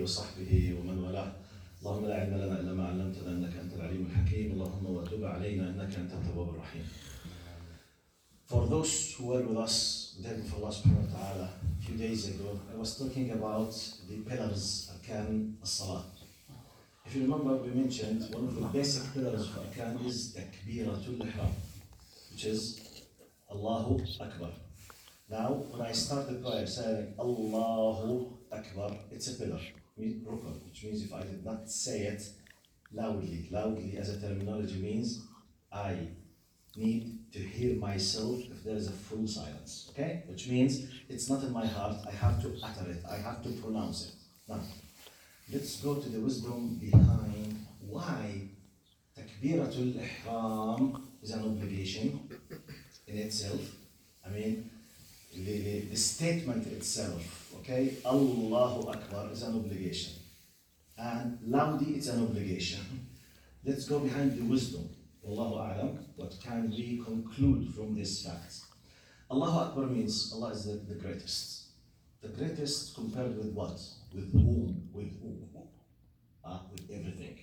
وصحبه ومن والاه. اللهم لا علم لنا إلا ما علمتنا إنك أنت العليم الحكيم. اللهم وتب علينا إنك أنت التواب الرحيم. For those who were with us, with help of Allah subhanahu wa ta'ala, a few days ago, I was talking about the pillars, arkan as-salah. If you remember, we mentioned one of the basic pillars of arkan is takbiratul ihram, which is Allahu Akbar. Now, when I start the prayer saying Allahu Akbar, it's a pillar, rukn, which means if I did not say it loudly as a terminology means I need to hear myself if there is a full silence, okay? Which means it's not in my heart, I have to utter it, I have to pronounce it. Now, let's go to the wisdom behind why Takbiratul Ihram is an obligation in itself. I mean, the statement itself, okay? Allahu Akbar is an obligation. And loudly it's an obligation. Let's go behind the wisdom. Wallahu a'lam, what can we conclude from these facts? Allahu Akbar means Allah is the greatest. The greatest compared with what? With whom? With who? With everything.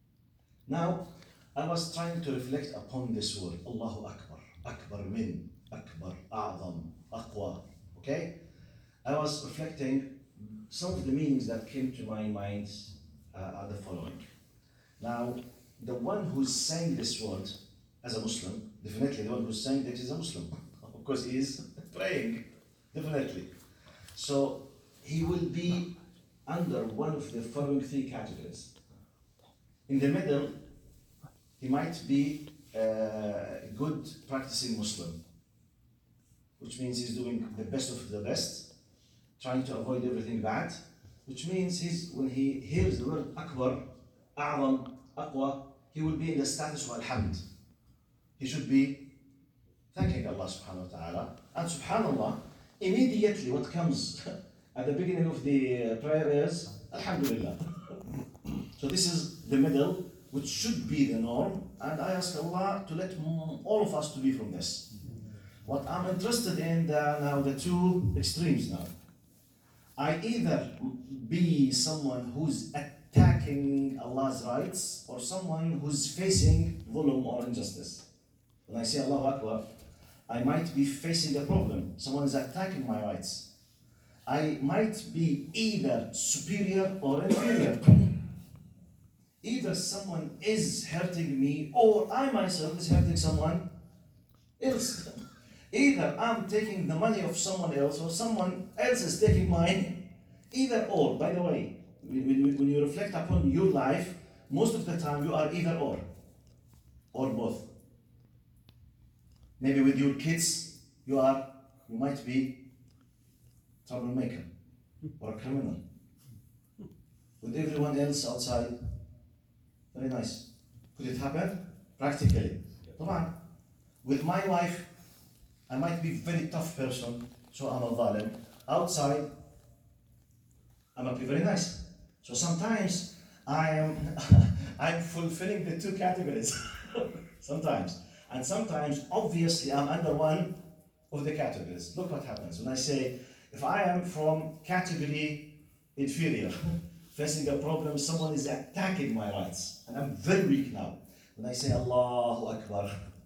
Now, I was trying to reflect upon this word, Allahu Akbar. Akbar min, Akbar, A'zam, Aqwa. Okay? I was reflecting, some of the meanings that came to my mind are the following. Now, the one who's saying this word as a Muslim, definitely the one who's saying this is a Muslim. Of course, he is praying, definitely. So, he will be under one of the following three categories. In the middle, he might be a good practicing Muslim, which means he's doing the best of the best, trying to avoid everything bad, which means when he hears the word Akbar, A'zam, Aqwa, he will be in the status of Alhamd. He should be thanking Allah subhanahu wa ta'ala. And subhanallah, immediately what comes at the beginning of the prayer is Alhamdulillah. So this is the middle, which should be the norm, and I ask Allah to let all of us to be from this. What I'm interested in now, the two extremes now. I either be someone who's attacking Allah's rights or someone who's facing dhulm or injustice. When I say Allahu Akbar, I might be facing a problem. Someone is attacking my rights. I might be either superior or inferior. Either someone is hurting me or I myself is hurting someone else. Either I'm taking the money of someone else or someone else is taking mine. Either or. By the way, when you reflect upon your life, most of the time you are either or both. Maybe with your kids, you might be troublemaker or a criminal. With everyone else outside, very nice. Could it happen? Practically. Come on. With my wife, I might be a very tough person, so I'm a zalim. Outside, I might be very nice. So sometimes I'm fulfilling the two categories. Sometimes. And sometimes, obviously, I'm under one of the categories. Look what happens when I say, if I am from category inferior, facing a problem, someone is attacking my rights, and I'm very weak now. When I say Allahu Akbar,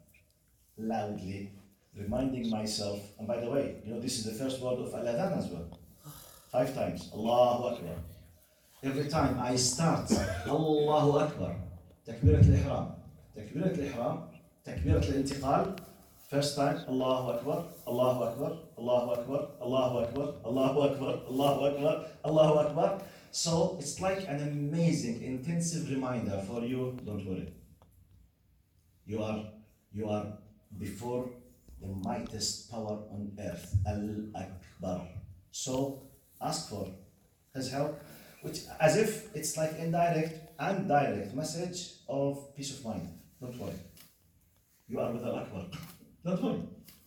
loudly, reminding myself, and by the way, this is the first word of Al-Adhan as well. 5 times, Allahu Akbar. Every time I start, Allahu Akbar, Takbirat al-Ihram, Takbirat al-Ihram, Takbirat al-Intiqal, first time, Allahu Akbar, Allahu Akbar, Allahu Akbar, Allahu Akbar, Allahu Akbar, Allahu Akbar, Allahu Akbar. So it's like an amazing, intensive reminder for you, don't worry. You are before the mightiest power on earth, Al-Akbar. So ask for his help, which as if it's like indirect and direct message of peace of mind. Don't worry. You are with Al-Akbar. Don't worry.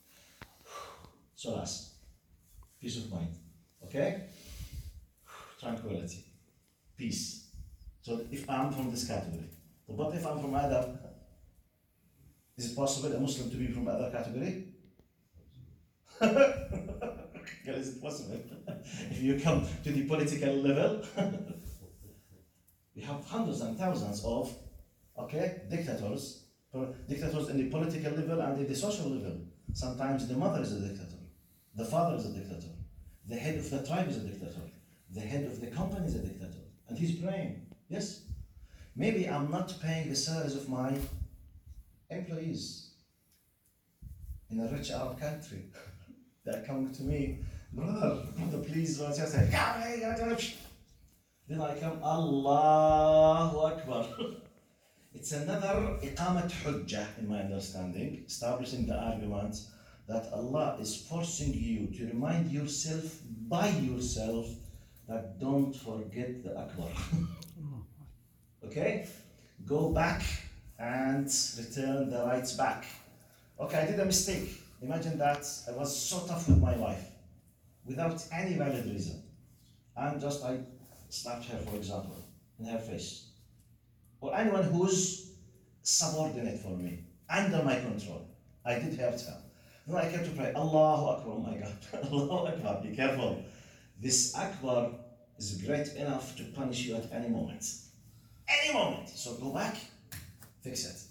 Solace. Peace of mind. Okay? Tranquility. Peace. So if I'm from this category, but if I'm from other, is it possible a Muslim to be from other category? Is it possible? If you come to the political level, We have hundreds and thousands of, dictators in the political level and in the social level. Sometimes the mother is a dictator, the father is a dictator, the head of the tribe is a dictator, the head of the company is a dictator, and he's praying. Yes, maybe I'm not paying the salaries of my employees in a rich Arab country. They're coming to me, brother, please, don't just say, then I come, Allahu Akbar. It's another iqamat hujjah in my understanding, establishing the argument that Allah is forcing you to remind yourself by yourself that don't forget the Akbar. Okay? Go back and return the rights back. Okay, I did a mistake. Imagine that I was so tough with my wife without any valid reason. And just I slapped her, for example, in her face. Or anyone who's subordinate for me, under my control. I did hurt her. Then I came to pray, Allahu Akbar, oh my God, Allahu Akbar, be careful. This Akbar is great enough to punish you at any moment. Any moment. So go back, fix it.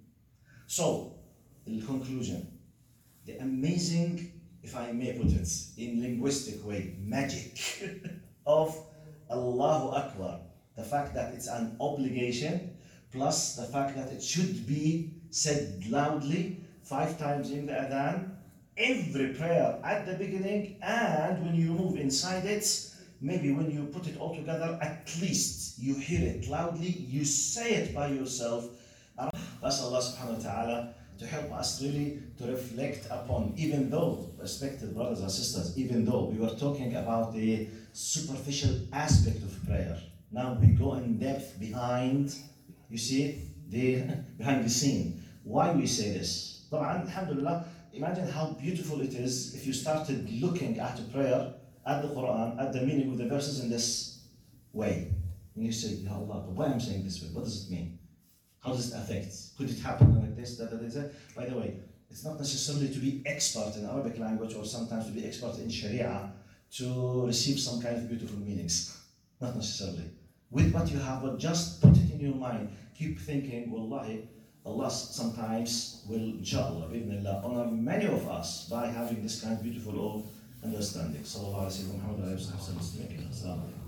So, in conclusion, the amazing, if I may put it in linguistic way, magic of Allahu Akbar, the fact that it's an obligation, plus the fact that it should be said loudly 5 times in the adhan, every prayer at the beginning, and when you move inside it, maybe when you put it all together, at least you hear it loudly, you say it by yourself. Ask Allah subhanahu wa ta'ala to help us really to reflect upon, even though, respected brothers and sisters, even though we were talking about the superficial aspect of prayer, now we go in depth behind, you see, behind the scene. Why we say this? Alhamdulillah, imagine how beautiful it is if you started looking at a prayer, at the Quran, at the meaning of the verses in this way. And you say, Ya Allah, but why I'm saying this way? What does it mean? How does it affect? Could it happen like this, that, that? By the way, it's not necessarily to be expert in Arabic language or sometimes to be expert in Sharia to receive some kind of beautiful meanings. Not necessarily. With what you have, but just put it in your mind. Keep thinking, Wallahi, Allah sometimes will, inshallah, honor many of us by having this kind of beautiful understanding. Sallallahu alayhi wa sallam.